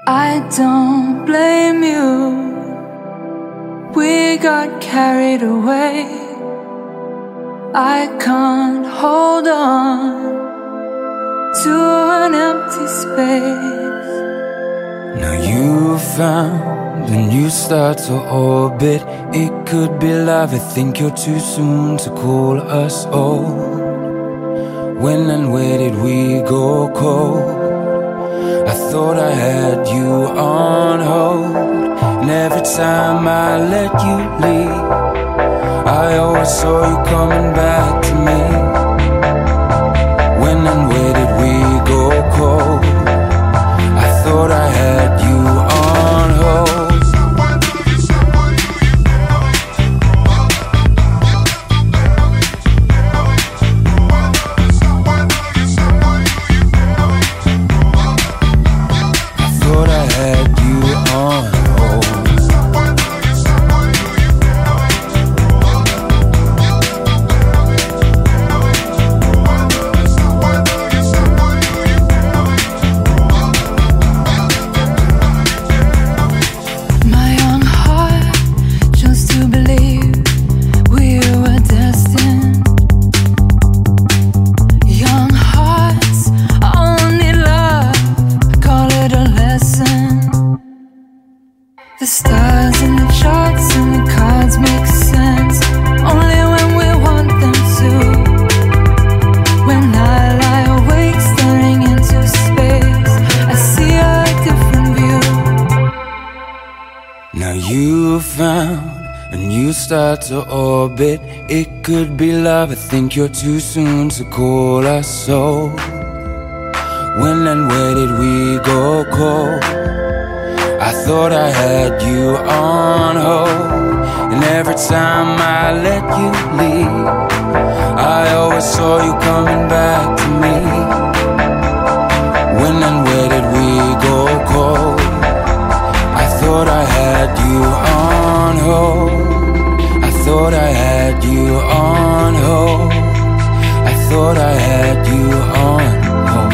I don't blame you. We got carried away. I can't hold on to an empty space. Now you found a new star to orbit. It could be love. I think you're too soon to call us old. When and where did we go cold? I thought I had you on hold, and every time I let you leave, I always saw you coming back to me. When and where did we go cold? I thought I had you on hold. The stars and the charts and the cards make sense only when we want them to. When I lie awake staring into space, I see a different view. Now you found a new star to orbit. It could be love. I think you're too soon to call us so. When and where did we go cold? I thought I had you on hold, and every time I let you leave, I always saw you coming back to me. When and where did we go cold? I thought I had you on hold. I thought I had you on hold. I thought I had you on hold.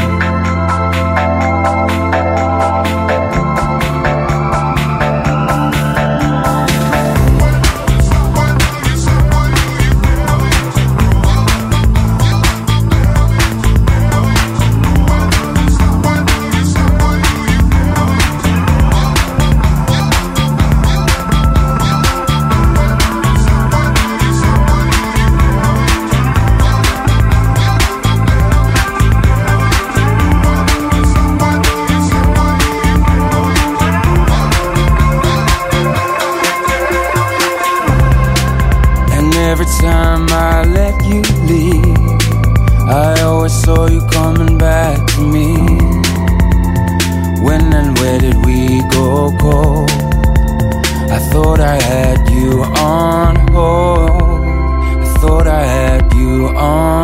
Every time I let you leave, I always saw you coming back to me. When and where did we go cold? I thought I had you on hold. I thought I had you on